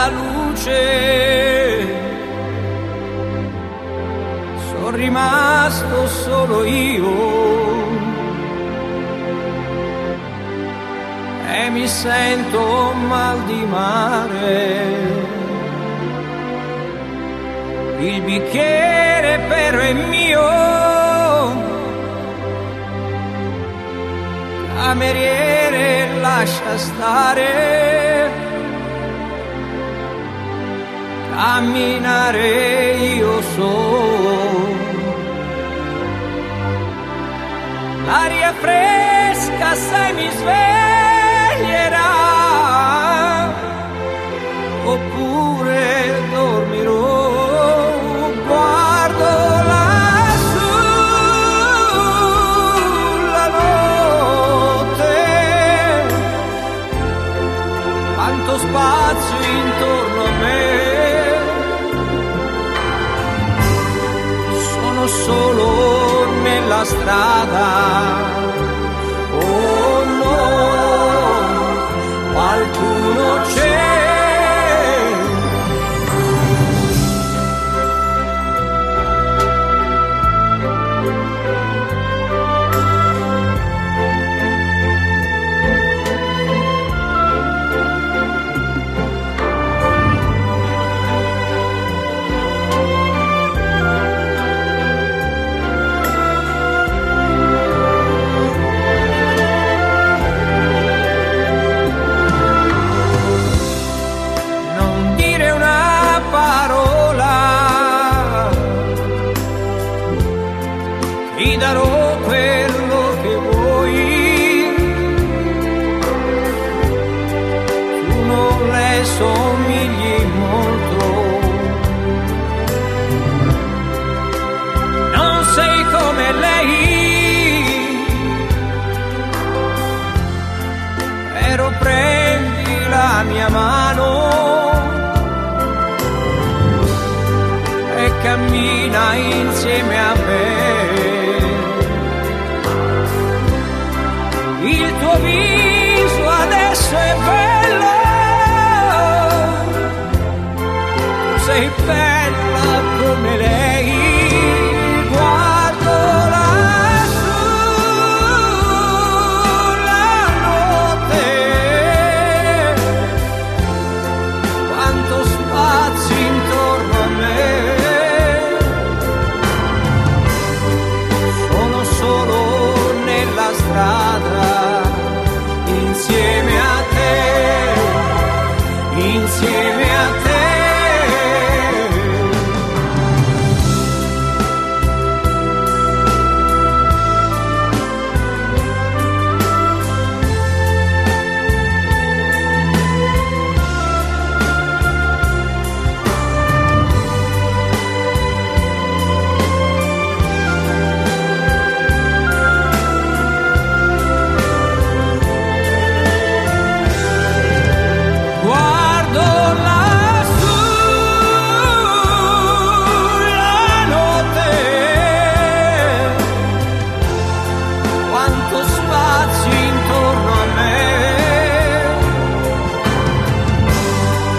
la luce, sono rimasto solo io e mi sento mal di mare. Il bicchiere però è mio, cameriere lascia stare, camminare io so. L'aria fresca sai mi sveglierà, oppure dormirò. Guardo lassù la notte, quanto spazio intorno a me, sono solo nella strada. Oh no, qualcuno c'è. Ti darò quello che vuoi, tu non le somigli molto, non sei come lei, però prendi la mia mano e cammina insieme a me. Il tuo viso adesso è bello, tu sei bella come lei. Guardo lassù la notte, quanto spazio intorno a me, sono solo nella strada. Insieme a te, insieme a te.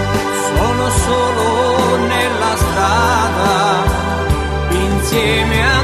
Solo nella strada, insieme a